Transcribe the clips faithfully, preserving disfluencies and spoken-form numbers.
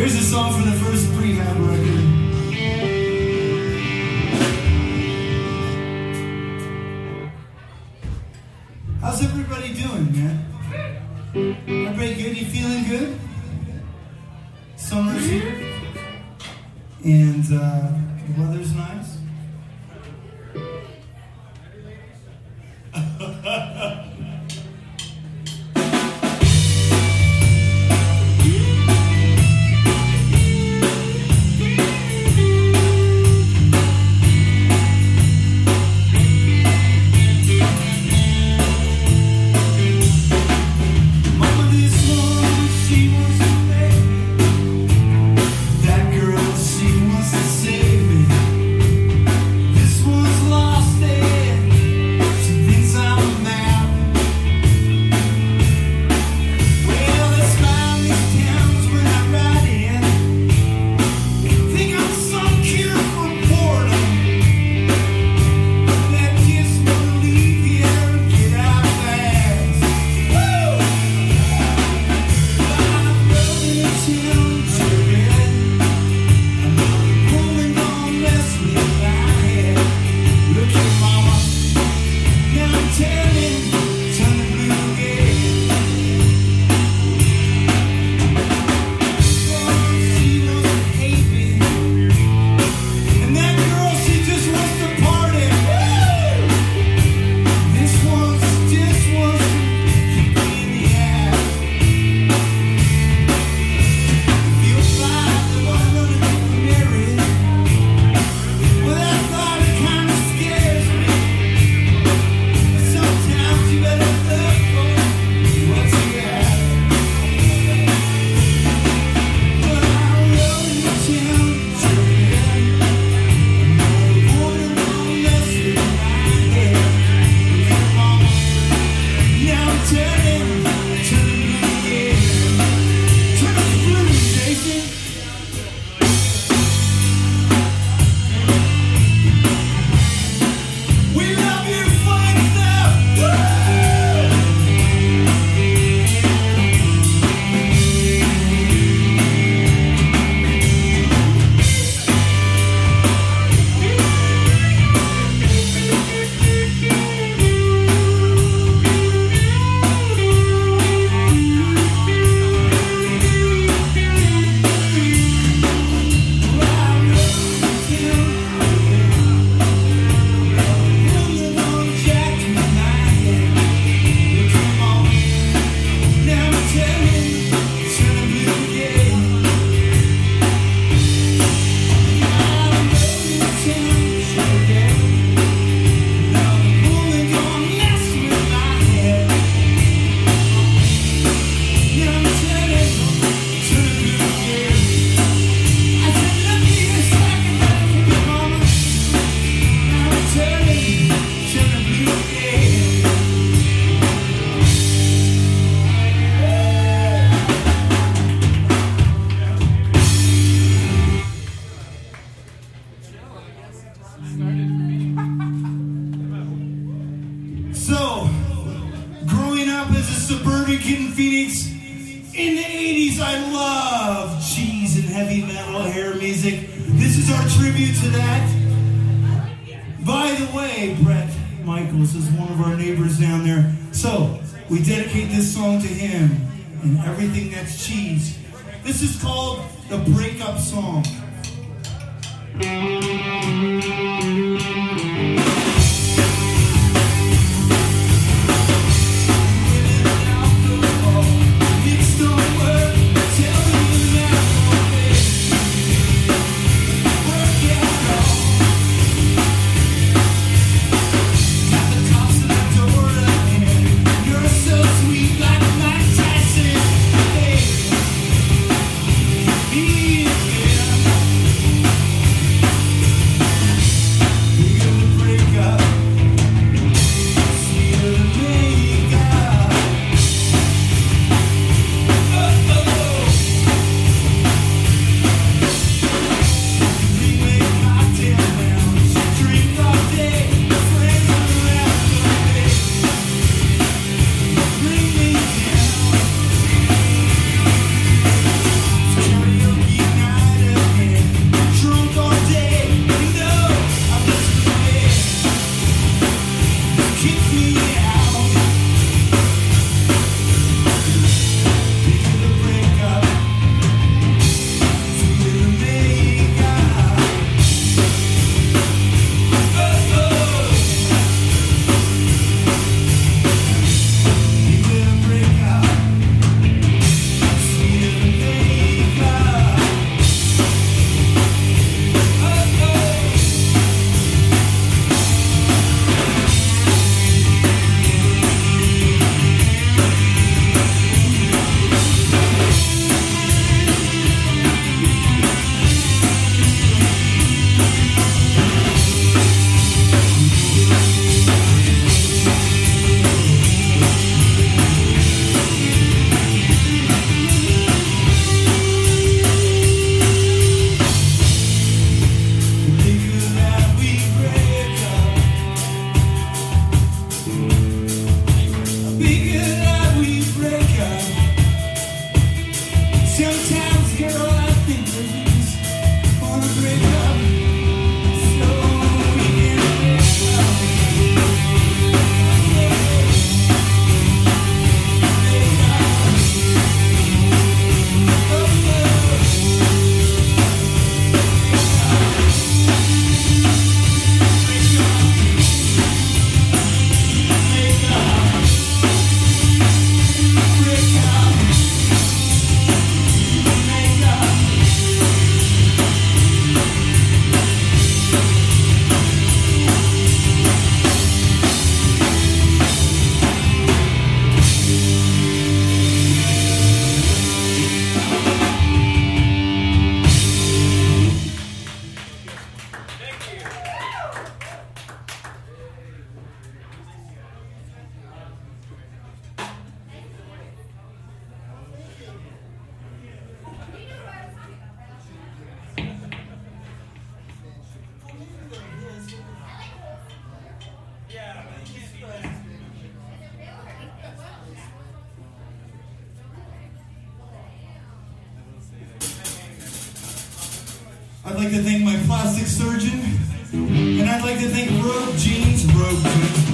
Here's a song from the first Prehab record. How's everybody doing, man? Everybody good? You feeling good? Summer's here. And uh, the weather's nice. So, growing up as a suburban kid in Phoenix, in the eighties, I loved cheese and heavy metal hair music. This is our tribute to that. By the way, Brett Michaels is one of our neighbors down there. So, we dedicate this song to him and everything that's cheese. This is called the Breakup Song. Break Sometimes, girl, I think that we just wanna break up so we can break up. I'd like to thank my plastic surgeon, and I'd like to thank Rogue Jeans, Rogue Jeans.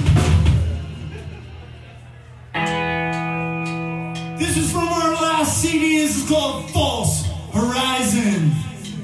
This is from our last C D. This is called False Horizon.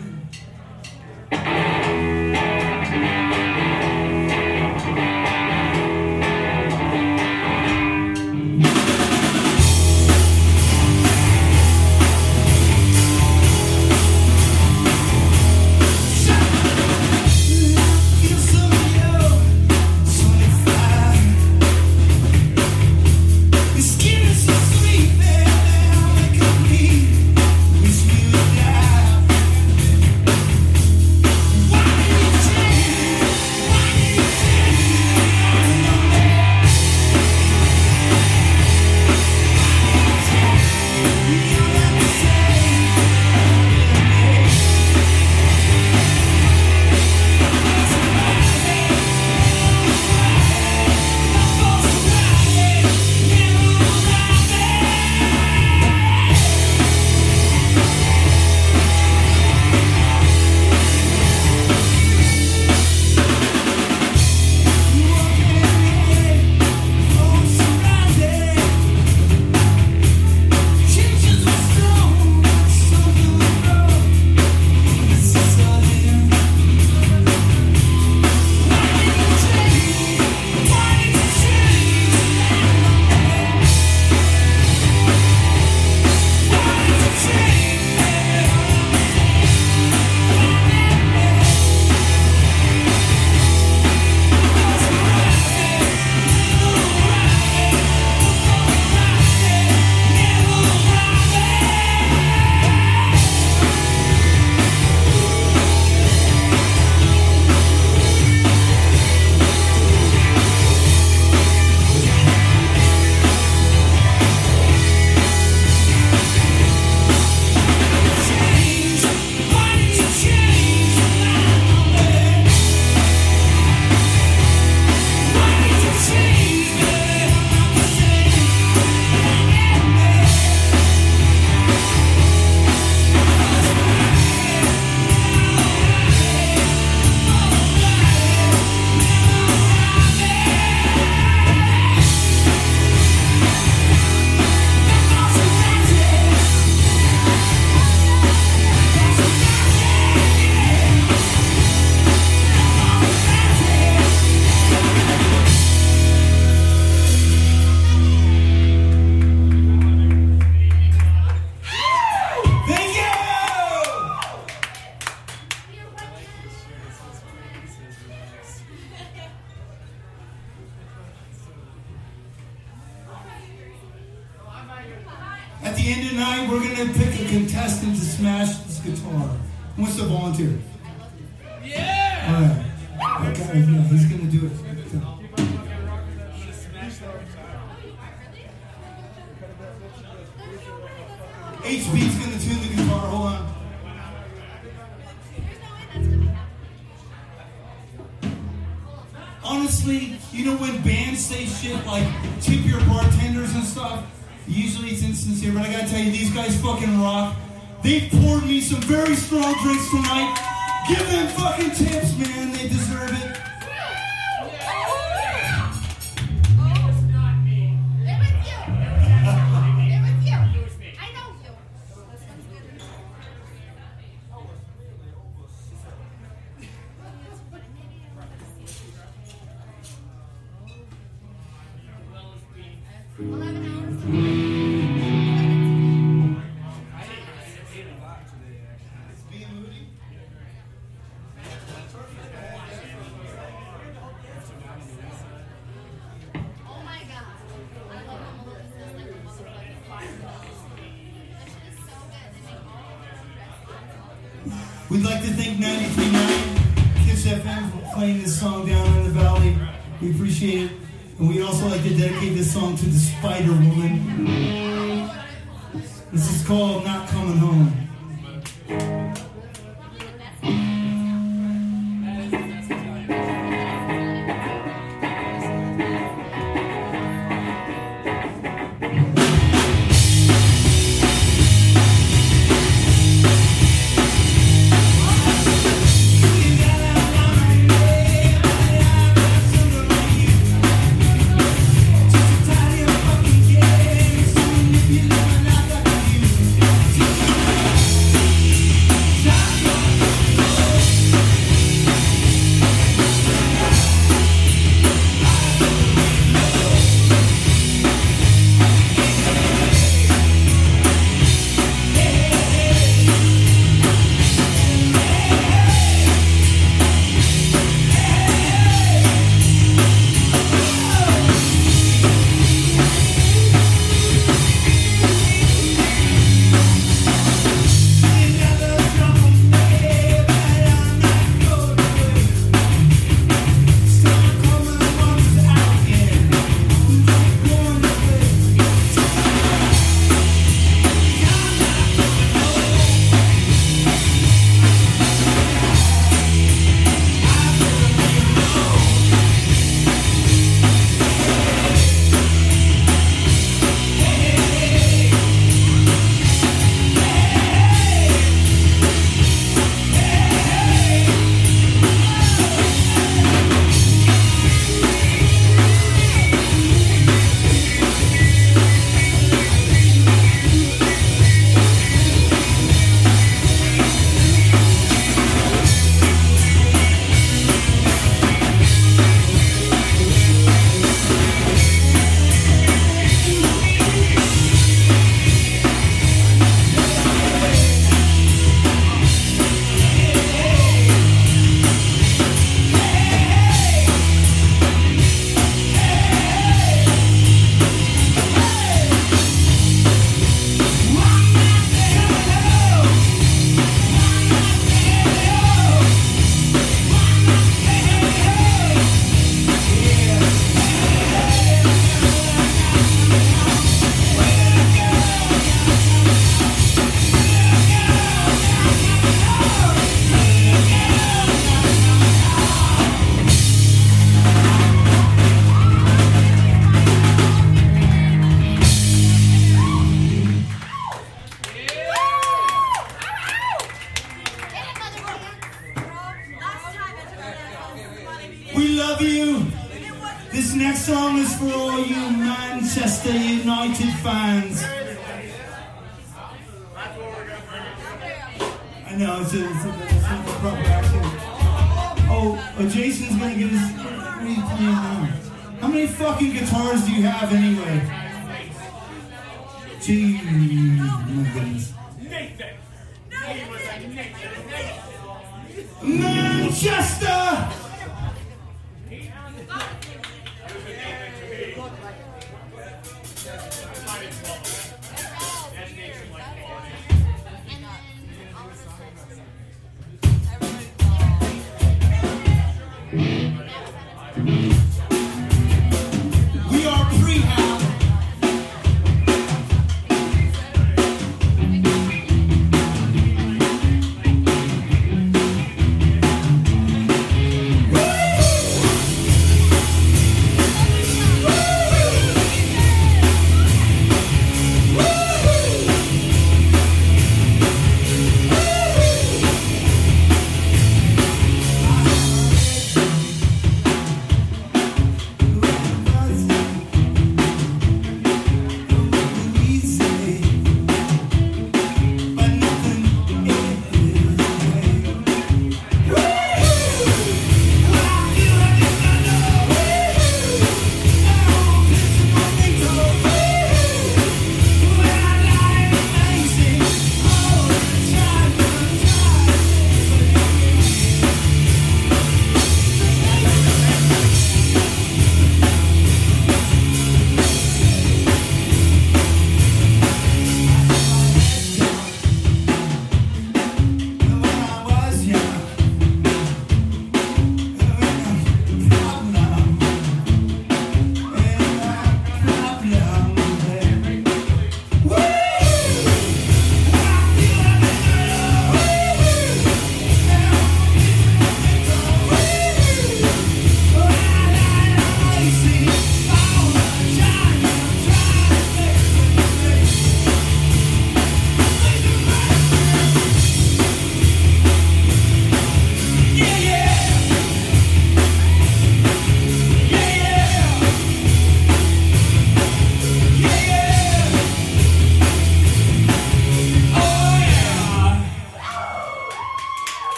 At the end of the night, we're going to pick a contestant to smash this guitar. Who wants to volunteer? Yeah! All right. Okay, yeah, he's going to do it. H B's going to tune the guitar. Hold on. Honestly, you know when bands say shit like tip your bartenders and stuff, usually it's insincere, but I gotta tell you, these guys fucking rock. They've poured me some very strong drinks tonight. Give them fucking tips, man. They deserve it. We'd like to thank ninety-three point nine Kiss F M for playing this song down in the valley. We appreciate it. And we'd also like to dedicate this song to the Spider Woman. This is called Not Coming Home. Song is for all you Manchester United fans. I know, it's, a, it's, a, it's not the proper action. Oh, oh, Jason's gonna give us. What are you playing now? How many fucking guitars do you have anyway? Gee, my goodness. Manchester! We are prehab.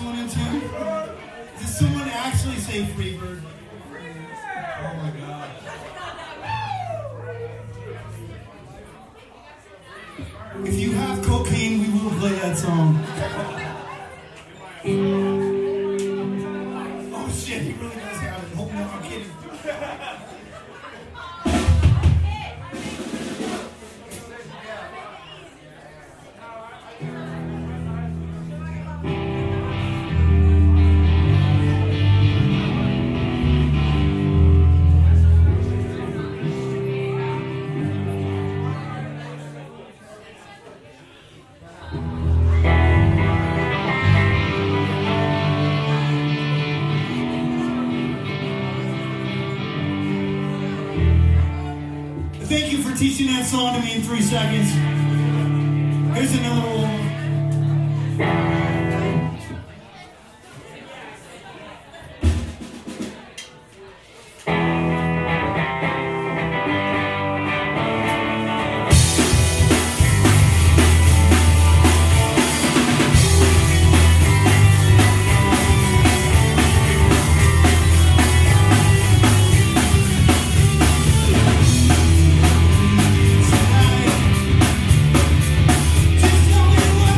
one into? Did someone actually say Freebird? Oh my God. If you have cocaine, we will play that song. Oh shit, he really does have it. Oh no, I'm kidding. Thank you for teaching that song to me in three seconds. Here's another one. Just tell me what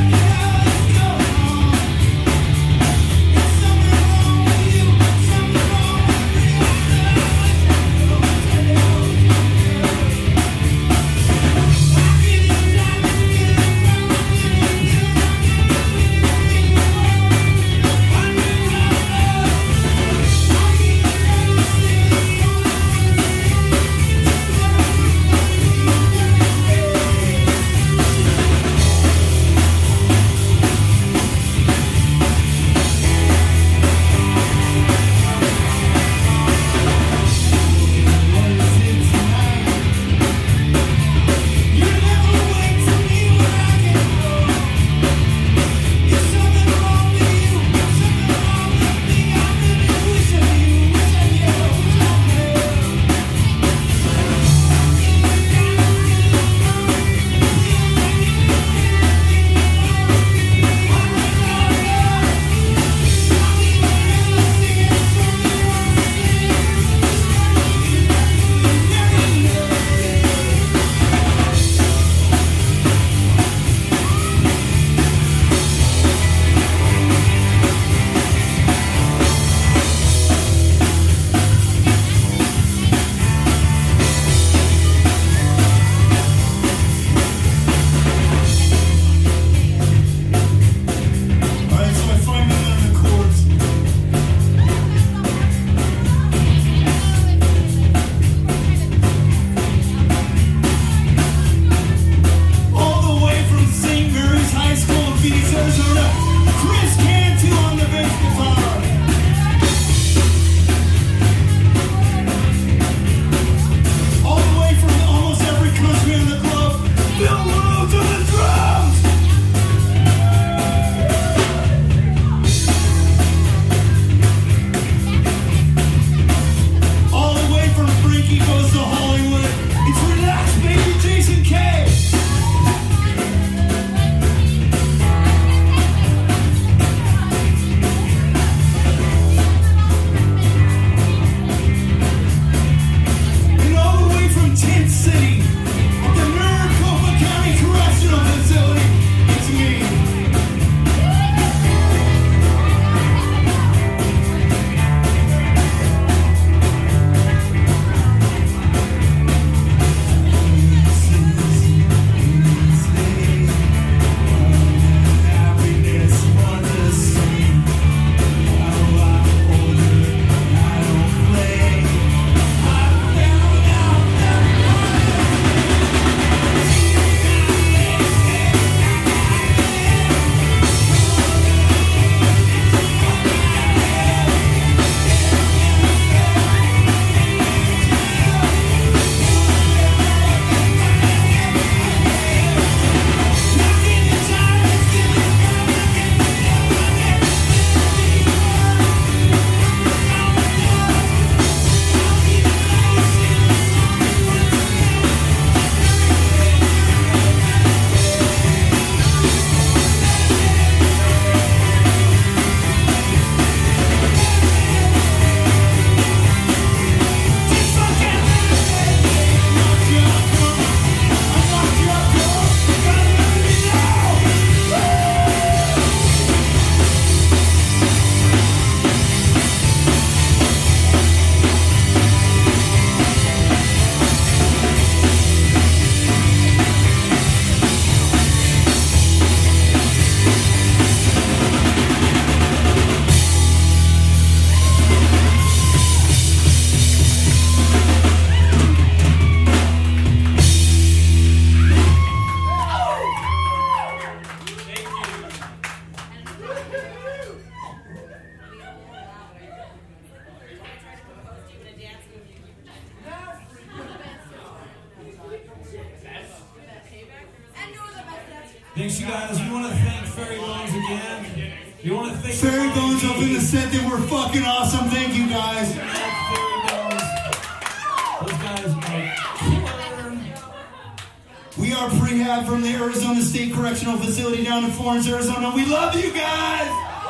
Thanks, you guys. We want to thank Fairy Bones again. We want to thank Fairy Bones up in the set. They were fucking awesome. Thank you, guys. Fairy Bones. Those guys are killer. We are Prehab from the Arizona State Correctional Facility down in Florence, Arizona. We love you guys.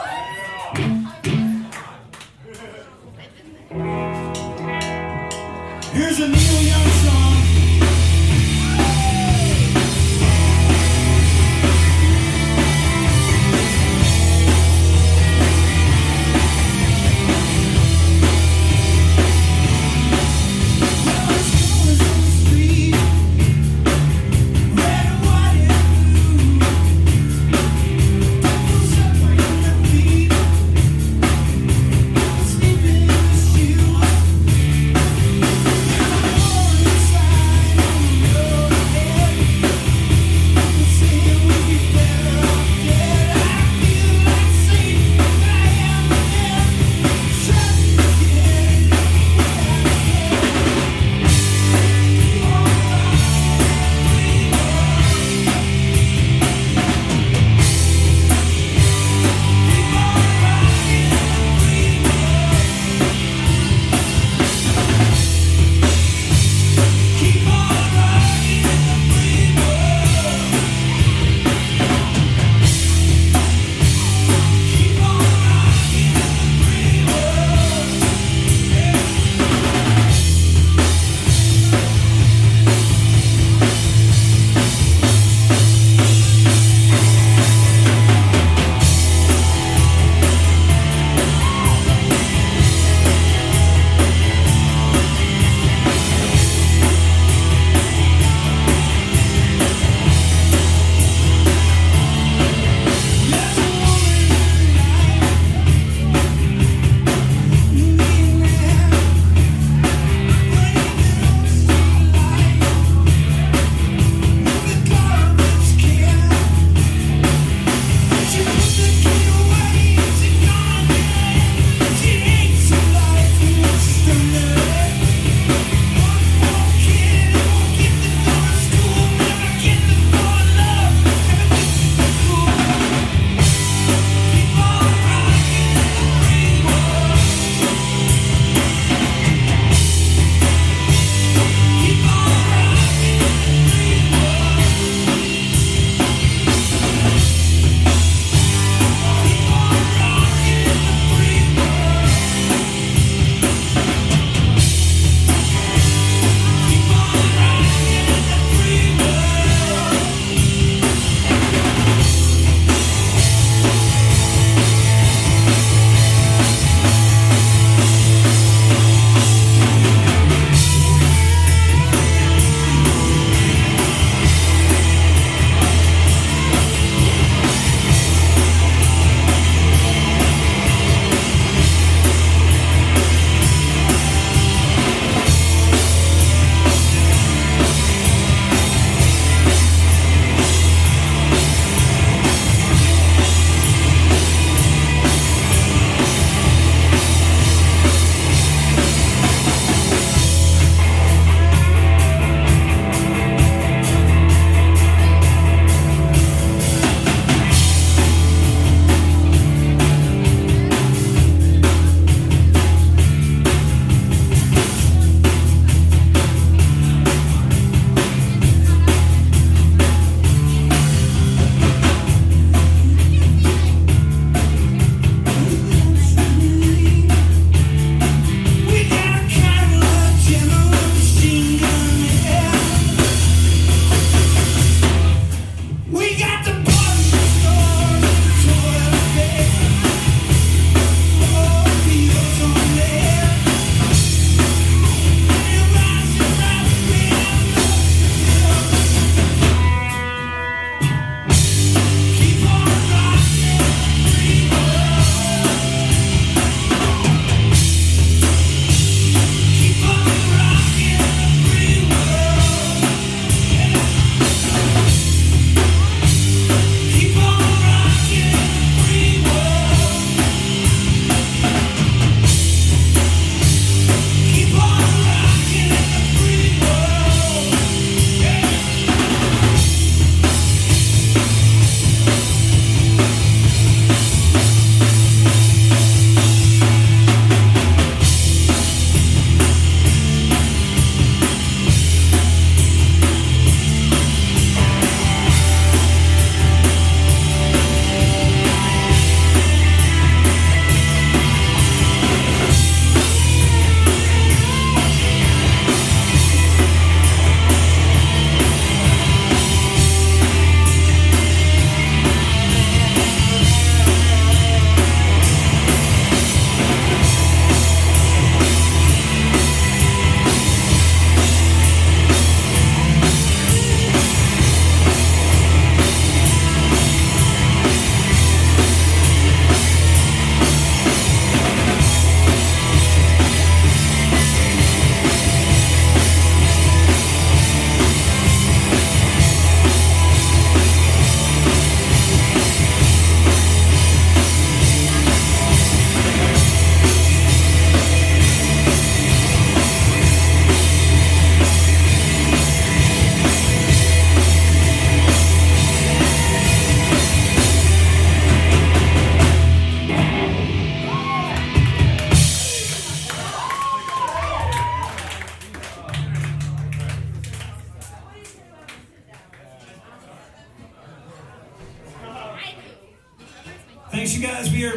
Here's a Neil Young song. Red, white, and blue. Don't push up on the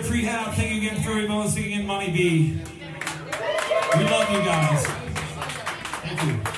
Prehab. Thank you again, Furry Bones. Thank you again, Money B. We love you guys. Thank you.